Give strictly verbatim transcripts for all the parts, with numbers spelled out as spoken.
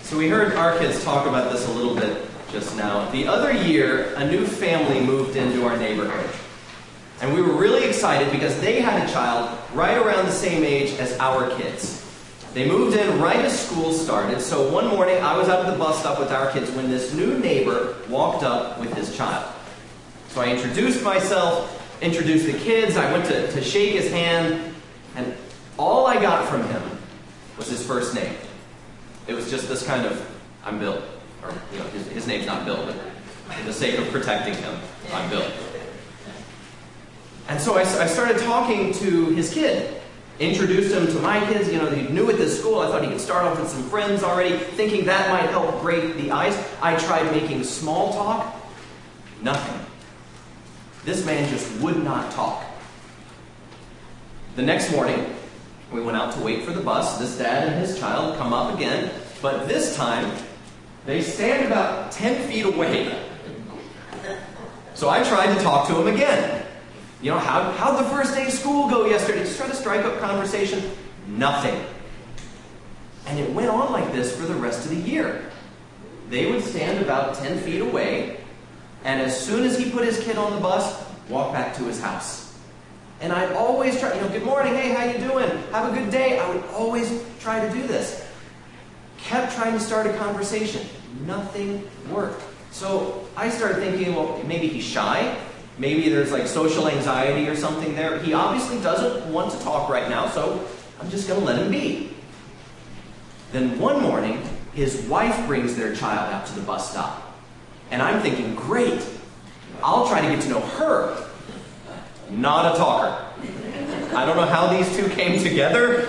So we heard our kids talk about this a little bit just now. The other year, a new family moved into our neighborhood. And we were really excited because they had a child right around the same age as our kids. They moved in right as school started, so one morning I was out at the bus stop with our kids when this new neighbor walked up with his child. So I introduced myself, introduced the kids, I went to, to shake his hand, and all I got from him was his first name. It was just this kind of, I'm Bill. Or, you know, his, his name's not Bill, but for the sake of protecting him, I'm Bill. And so I, I started talking to his kid. Introduced him to my kids. You know, he knew at this school. I thought he could start off with some friends already, thinking that might help break the ice. I tried making small talk. Nothing. This man just would not talk. The next morning, we went out to wait for the bus. This dad and his child come up again, but this time, they stand about ten feet away. So I tried to talk to him again. You know, how, how'd the first day of school go yesterday? Just try to strike up conversation. Nothing. And it went on like this for the rest of the year. They would stand about ten feet away, and as soon as he put his kid on the bus, walk back to his house. And I'd always try, you know, good morning, hey, how you doing? Have a good day. I would always try to do this. Kept trying to start a conversation. Nothing worked. So I started thinking, well, maybe he's shy. Maybe there's like social anxiety or something there. He obviously doesn't want to talk right now, so I'm just going to let him be. Then one morning, his wife brings their child out to the bus stop. And I'm thinking, great, I'll try to get to know her. Not a talker. I don't know how these two came together,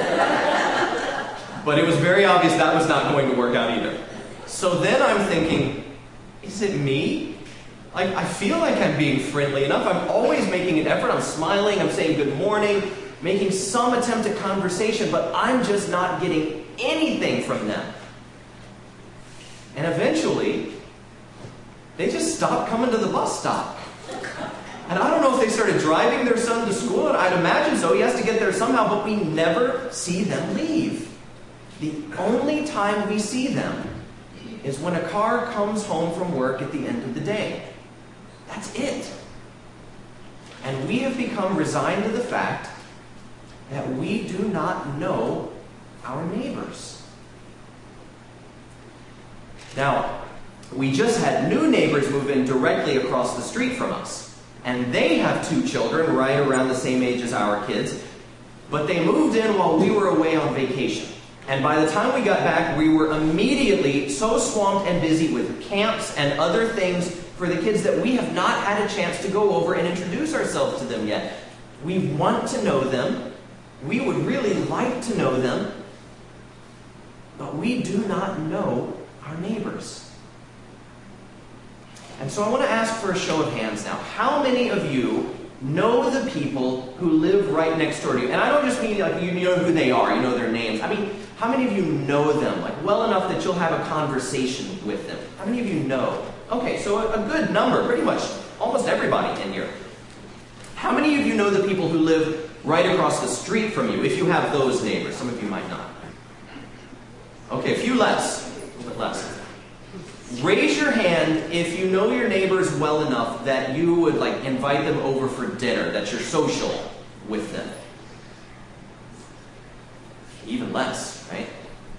but it was very obvious that was not going to work out either. So then I'm thinking, is it me? Like, I feel like I'm being friendly enough. I'm always making an effort. I'm smiling. I'm saying good morning, making some attempt at conversation, but I'm just not getting anything from them. And eventually, they just stopped coming to the bus stop. And I don't know if they started driving their son to school, and I'd imagine so. He has to get there somehow, but we never see them leave. The only time we see them is when a car comes home from work at the end of the day. That's it. And we have become resigned to the fact that we do not know our neighbors. Now, we just had new neighbors move in directly across the street from us. And they have two children right around the same age as our kids. But they moved in while we were away on vacation. And by the time we got back, we were immediately so swamped and busy with camps and other things for the kids that we have not had a chance to go over and introduce ourselves to them yet. We want to know them. We would really like to know them. But we do not know our neighbors. And so I want to ask for a show of hands now. How many of you know the people who live right next door to you? And I don't just mean like you know who they are, you know their names. I mean, how many of you know them like well enough that you'll have a conversation with them? How many of you know? Okay, so a, a good number, pretty much almost everybody in here. How many of you know the people who live right across the street from you, if you have those neighbors? Some of you might not. Okay, a few less, a little bit less. Raise your hand if you know your neighbors well enough that you would like invite them over for dinner, that you're social with them. Even less, right?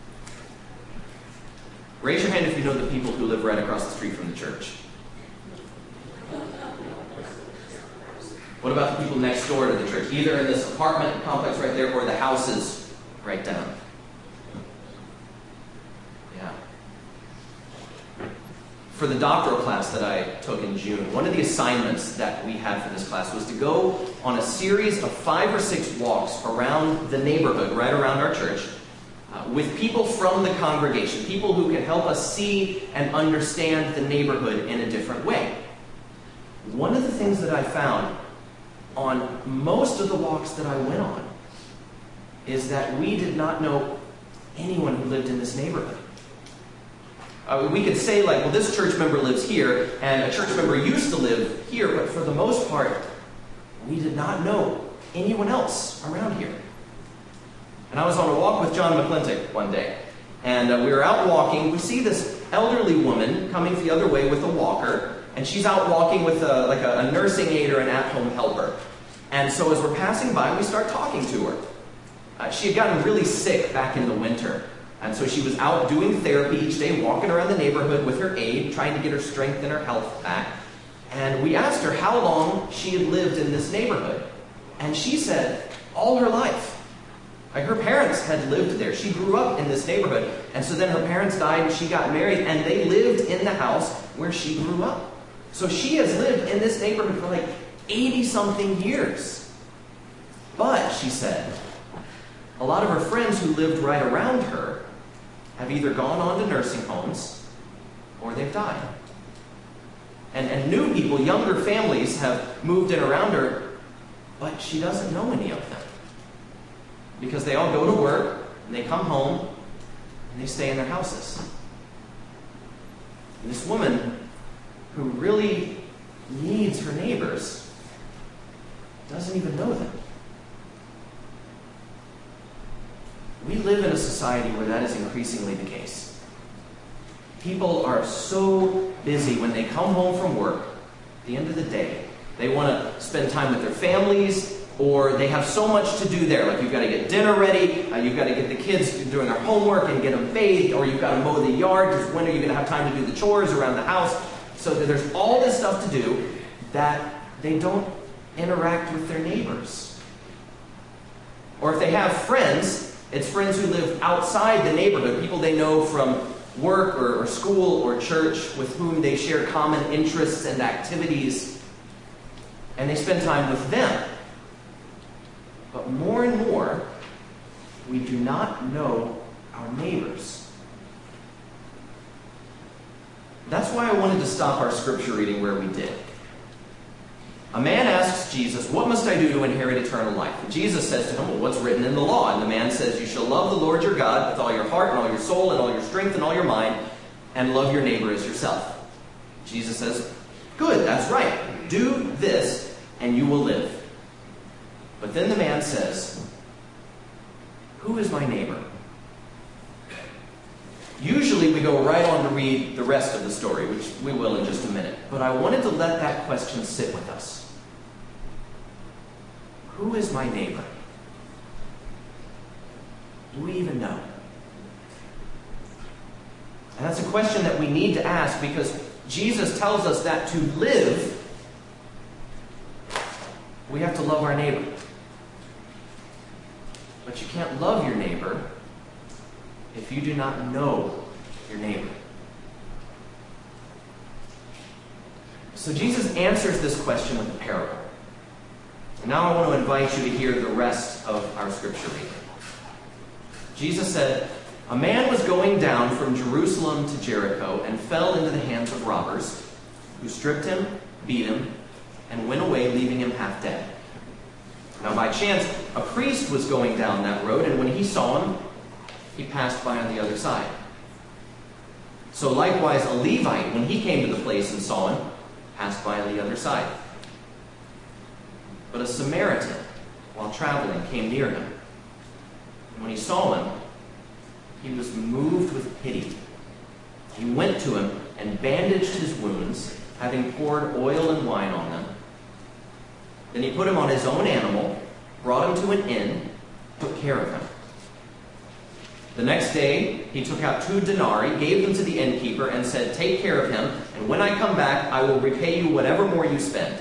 Raise your hand if you know the people who live right across the street from the church. What about the people next door to the church? Either in this apartment complex right there or the houses right down. Yeah. For the doctoral class that I took in June, one of the assignments that we had for this class was to go on a series of five or six walks around the neighborhood, right around our church, uh, with people from the congregation, people who can help us see and understand the neighborhood in a different way. One of the things that I found on most of the walks that I went on is that we did not know anyone who lived in this neighborhood. Uh, we could say like, well, this church member lives here, and a church member used to live here, but for the most part, we did not know anyone else around here. And I was on a walk with John McClintock one day, and uh, we were out walking. We see this elderly woman coming the other way with a walker, and she's out walking with a, like a, a nursing aide or an at-home helper. And so as we're passing by, we start talking to her. Uh, she had gotten really sick back in the winter, and so she was out doing therapy each day, walking around the neighborhood with her aide, trying to get her strength and her health back. And we asked her how long she had lived in this neighborhood. And she said, all her life. Like, her parents had lived there. She grew up in this neighborhood. And so then her parents died and she got married, and they lived in the house where she grew up. So she has lived in this neighborhood for like eighty-something years. But, she said, a lot of her friends who lived right around her have either gone on to nursing homes or they've died. And, and new people, younger families, have moved in around her, but she doesn't know any of them. Because they all go to work, and they come home, and they stay in their houses. And this woman, who really needs her neighbors, doesn't even know them. We live in a society where that is increasingly the case. People are so busy when they come home from work, at the end of the day. They want to spend time with their families, or they have so much to do there. Like, you've got to get dinner ready, uh, you've got to get the kids doing their homework and get them bathed, or you've got to mow the yard, because when are you going to have time to do the chores around the house? So there's all this stuff to do that they don't interact with their neighbors. Or if they have friends, it's friends who live outside the neighborhood, people they know from work or, or school or church, with whom they share common interests and activities, and they spend time with them. But more and more, we do not know our neighbors. That's why I wanted to stop our scripture reading where we did. A man asks Jesus, "What must I do to inherit eternal life?" And Jesus says to him, "Well, what's written in the law?" And the man says, "You shall love the Lord your God with all your heart and all your soul and all your strength and all your mind, and love your neighbor as yourself." Jesus says, "Good, that's right. Do this, and you will live." But then the man says, "Who is my neighbor?" Usually we go right on to read the rest of the story, which we will in just a minute. But I wanted to let that question sit with us. Who is my neighbor? Do we even know? And that's a question that we need to ask, because Jesus tells us that to live, we have to love our neighbor. But you can't love your neighbor if you do not know your neighbor. So Jesus answers this question with a parable. And now I want to invite you to hear the rest of our scripture reading. Jesus said, "A man was going down from Jerusalem to Jericho and fell into the hands of robbers, who stripped him, beat him, and went away, leaving him half dead. Now by chance, a priest was going down that road, and when he saw him, he passed by on the other side. So likewise a Levite, when he came to the place and saw him, passed by on the other side. But a Samaritan, while traveling, came near him. And when he saw him, he was moved with pity. He went to him and bandaged his wounds, having poured oil and wine on them. Then he put him on his own animal, brought him to an inn, took care of him. The next day, he took out two denarii, gave them to the innkeeper, and said, 'Take care of him, and when I come back, I will repay you whatever more you spend.'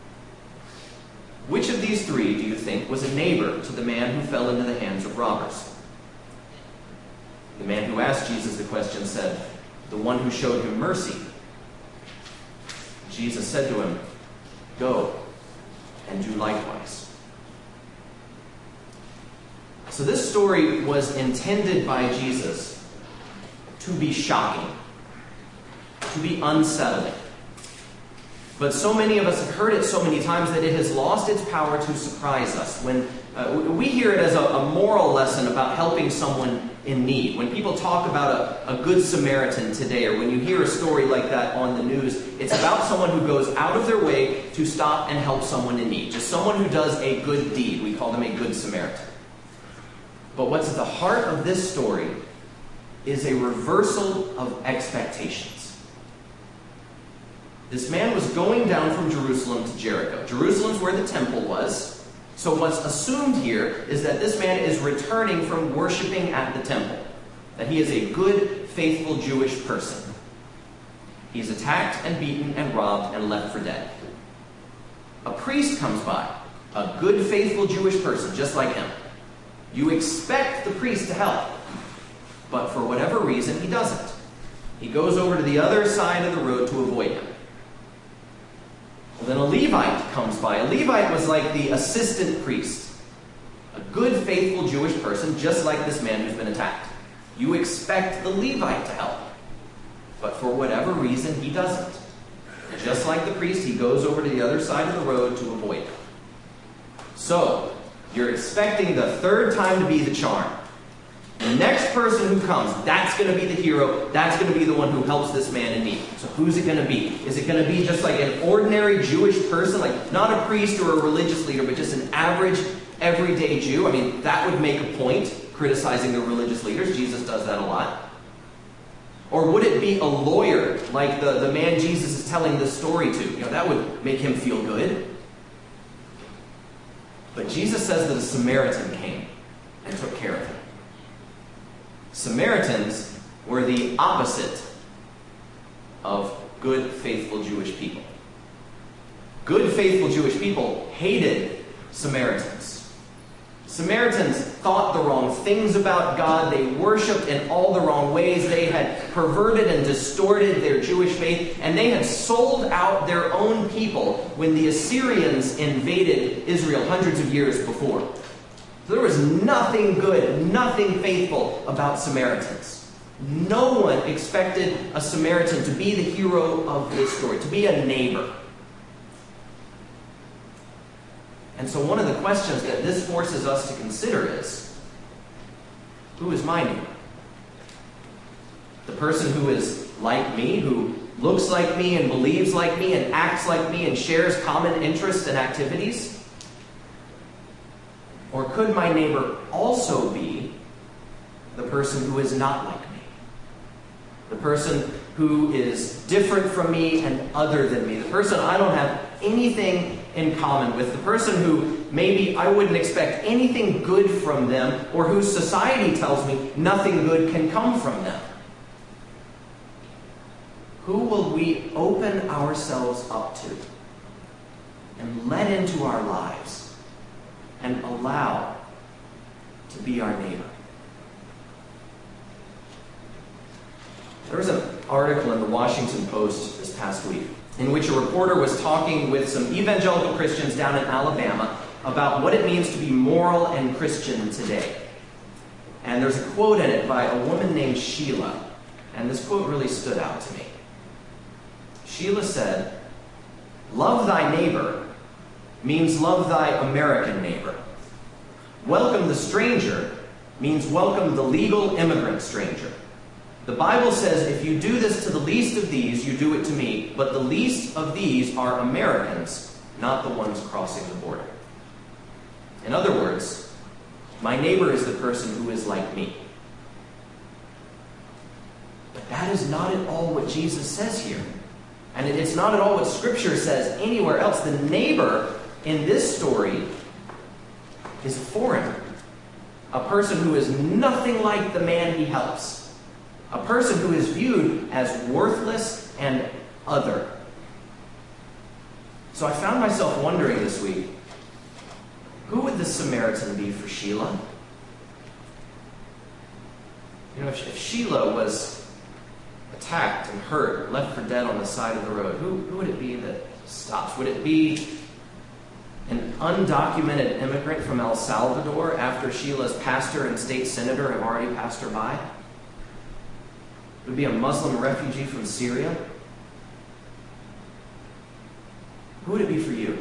Which of these three, do you think, was a neighbor to the man who fell into the hands of robbers?" The man who asked Jesus the question said, "The one who showed him mercy." Jesus said to him, "Go and do likewise." So this story was intended by Jesus to be shocking, to be unsettling. But so many of us have heard it so many times that it has lost its power to surprise us. When uh, we hear it as a, a moral lesson about helping someone in need. When people talk about a, a good Samaritan today, or when you hear a story like that on the news, it's about someone who goes out of their way to stop and help someone in need. Just someone who does a good deed. We call them a good Samaritan. But what's at the heart of this story is a reversal of expectations. This man was going down from Jerusalem to Jericho. Jerusalem's where the temple was. So what's assumed here is that this man is returning from worshiping at the temple. That he is a good, faithful Jewish person. He's attacked and beaten and robbed and left for dead. A priest comes by, a good, faithful Jewish person, just like him. You expect the priest to help, but for whatever reason, he doesn't. He goes over to the other side of the road to avoid him. Well, then a Levite comes by. A Levite was like the assistant priest, a good, faithful Jewish person, just like this man who's been attacked. You expect the Levite to help, but for whatever reason, he doesn't. Just like the priest, he goes over to the other side of the road to avoid him. So, you're expecting the third time to be the charm. The next person who comes, that's going to be the hero. That's going to be the one who helps this man in need. So who's it going to be? Is it going to be just like an ordinary Jewish person, like not a priest or a religious leader, but just an average, everyday Jew? I mean, that would make a point, criticizing the religious leaders. Jesus does that a lot. Or would it be a lawyer, like the, the man Jesus is telling this story to? You know, that would make him feel good. But Jesus says that a Samaritan came and took care of him. Samaritans were the opposite of good, faithful Jewish people. Good, faithful Jewish people hated Samaritans. Samaritans thought the wrong things about God. They worshipped in all the wrong ways. They had perverted and distorted their Jewish faith, and they had sold out their own people when the Assyrians invaded Israel hundreds of years before. So there was nothing good, nothing faithful about Samaritans. No one expected a Samaritan to be the hero of this story, to be a neighbor. And so one of the questions that this forces us to consider is, who is my neighbor? The person who is like me, who looks like me and believes like me and acts like me and shares common interests and activities? Or could my neighbor also be the person who is not like me? The person who is different from me and other than me? The person I don't have anything in common with? The person who maybe I wouldn't expect anything good from them, or whose society tells me nothing good can come from them? Who will we open ourselves up to and let into our lives and allow to be our neighbor? There was an article in the Washington Post this past week in which a reporter was talking with some evangelical Christians down in Alabama about what it means to be moral and Christian today. And there's a quote in it by a woman named Sheila, and this quote really stood out to me. Sheila said, "Love thy neighbor means love thy American neighbor. Welcome the stranger means welcome the legal immigrant stranger. The Bible says, if you do this to the least of these, you do it to me. But the least of these are Americans, not the ones crossing the border." In other words, my neighbor is the person who is like me. But that is not at all what Jesus says here. And it's not at all what Scripture says anywhere else. The neighbor in this story is a foreigner. A person who is nothing like the man he helps. A person who is viewed as worthless and other. So I found myself wondering this week, who would the Samaritan be for Sheila? You know, if, if Sheila was attacked and hurt, left for dead on the side of the road, who, who would it be that stops? Would it be an undocumented immigrant from El Salvador after Sheila's pastor and state senator have already passed her by? Would it be a Muslim refugee from Syria? Who would it be for you?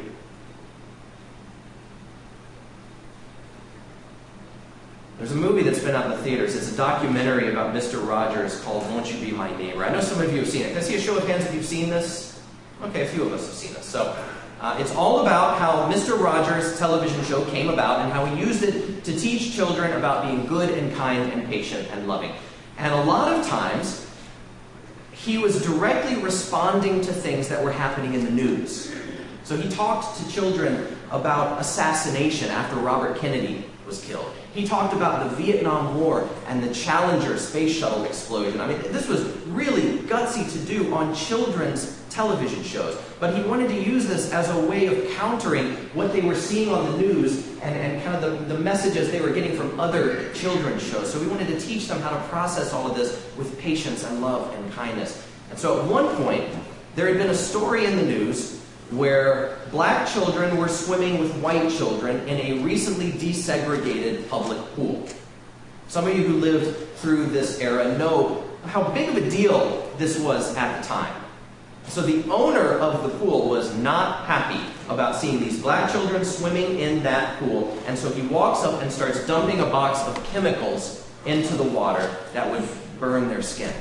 There's a movie that's been out in the theaters. It's a documentary about Mister Rogers called Won't You Be My Neighbor? I know some of you have seen it. Can I see a show of hands if you've seen this? Okay, a few of us have seen this. So, uh, it's all about how Mister Rogers' television show came about and how he used it to teach children about being good and kind and patient and loving. And a lot of times, he was directly responding to things that were happening in the news. So he talked to children about assassination after Robert Kennedy was killed. He talked about the Vietnam War and the Challenger space shuttle explosion. I mean, this was really gutsy to do on children's television shows. But he wanted to use this as a way of countering what they were seeing on the news and, and kind of the, the messages they were getting from other children's shows. So we wanted to teach them how to process all of this with patience and love and kindness. And so at one point, there had been a story in the news where black children were swimming with white children in a recently desegregated public pool. Some of you who lived through this era know how big of a deal this was at the time. So the owner of the pool was not happy about seeing these black children swimming in that pool, and so he walks up and starts dumping a box of chemicals into the water that would burn their skin.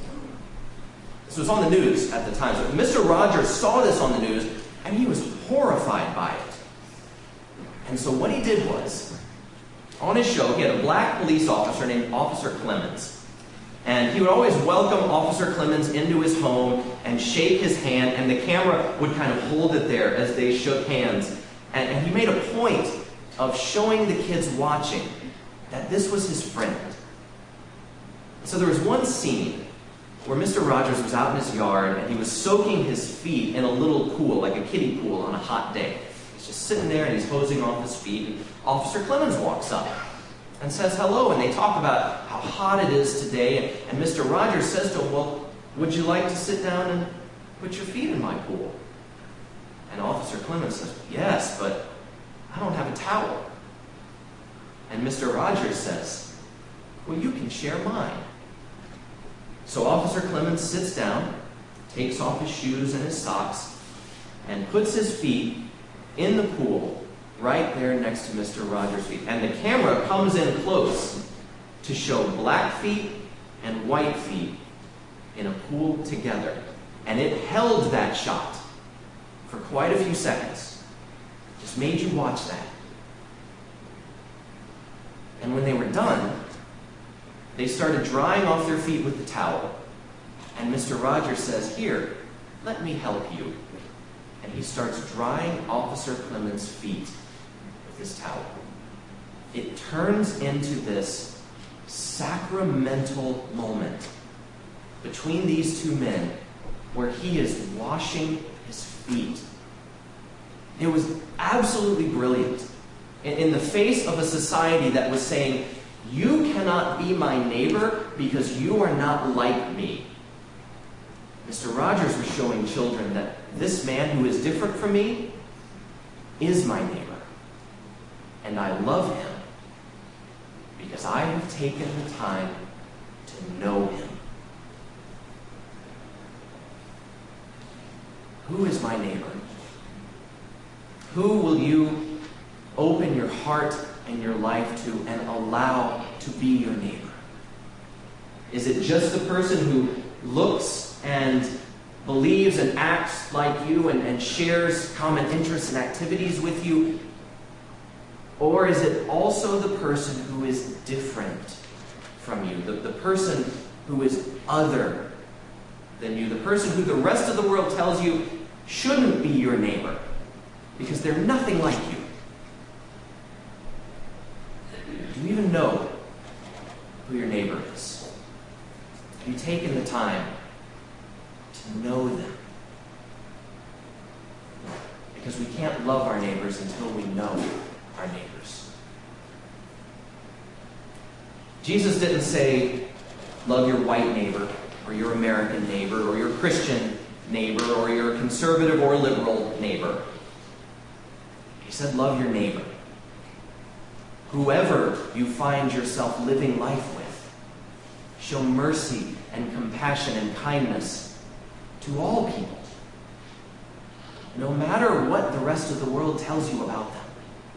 This was on the news at the time. So Mister Rogers saw this on the news, and he was horrified by it. And so what he did was, on his show, he had a black police officer named Officer Clemens. And he would always welcome Officer Clemens into his home and shake his hand, and the camera would kind of hold it there as they shook hands. And, and he made a point of showing the kids watching that this was his friend. So there was one scene where Mister Rogers was out in his yard and he was soaking his feet in a little pool, like a kiddie pool, on a hot day. He's just sitting there and he's hosing off his feet, and Officer Clemens walks up and says hello, and they talk about how hot it is today, and, and Mister Rogers says to him, well, would you like to sit down and put your feet in my pool? And Officer Clemens says, yes, but I don't have a towel. And Mister Rogers says, well, you can share mine. So Officer Clemens sits down, takes off his shoes and his socks, and puts his feet in the pool right there next to Mister Rogers' feet. And the camera comes in close to show black feet and white feet in a pool together. And it held that shot for quite a few seconds. Just made you watch that. And when they were done, they started drying off their feet with the towel. And Mister Rogers says, here, let me help you. And he starts drying Officer Clemens' feet with his towel. It turns into this sacramental moment between these two men where he is washing his feet. It was absolutely brilliant. In the face of a society that was saying, you cannot be my neighbor because you are not like me. Mister Rogers was showing children that this man who is different from me is my neighbor. And I love him because I have taken the time to know him. Who is my neighbor? Who will you open your heart and your life to and allow to be your neighbor? Is it just the person who looks and believes and acts like you and, and shares common interests and activities with you? Or is it also the person who is different from you? The, the person who is other than you? The person who the rest of the world tells you shouldn't be your neighbor because they're nothing like you? Do you even know who your neighbor is? Have you taken the time to know them? Because we can't love our neighbors until we know our neighbors. Jesus didn't say, love your white neighbor, or your American neighbor, or your Christian neighbor, or your conservative or liberal neighbor. He said, love your neighbor. Whoever you find yourself living life with, show mercy and compassion and kindness to all people, no matter what the rest of the world tells you about them.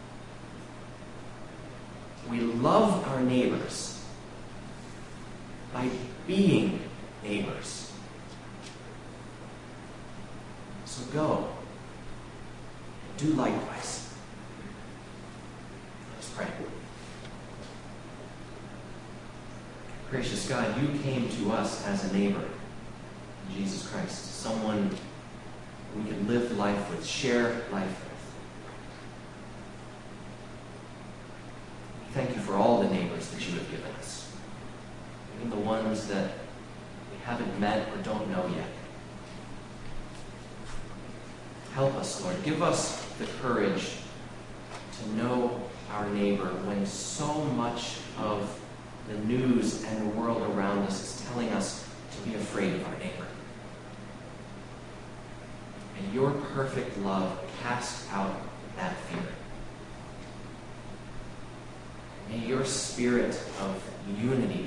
We love our neighbors by being neighbors. So go and do likewise. Let's pray. Gracious God, you to us as a neighbor, Jesus Christ, someone we can live life with, share life with. Thank you for all the neighbors that you have given us, even the ones that we haven't met or don't know yet. Help us, Lord. Give us the courage to know our neighbor when so much of the news and the world around us is telling us to be afraid of our neighbor. And your perfect love cast out that fear. May your spirit of unity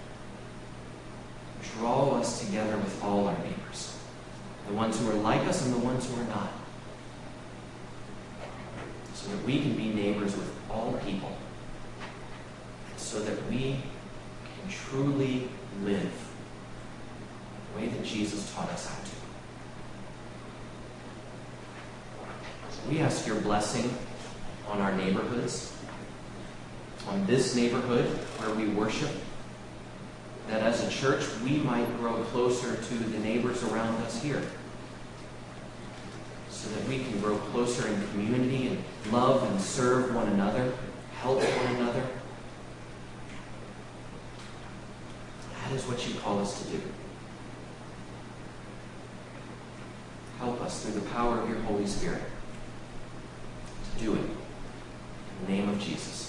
draw us together with all our neighbors, the ones who are like us and the ones who are not, so that we can be neighbors with all people, so that we can truly live the way that Jesus taught us how to. We ask your blessing on our neighborhoods, on this neighborhood where we worship, that as a church we might grow closer to the neighbors around us here, so that we can grow closer in community and love and serve one another, help one another. That is what you call us to do. Help us through the power of your Holy Spirit to do it. In the name of Jesus.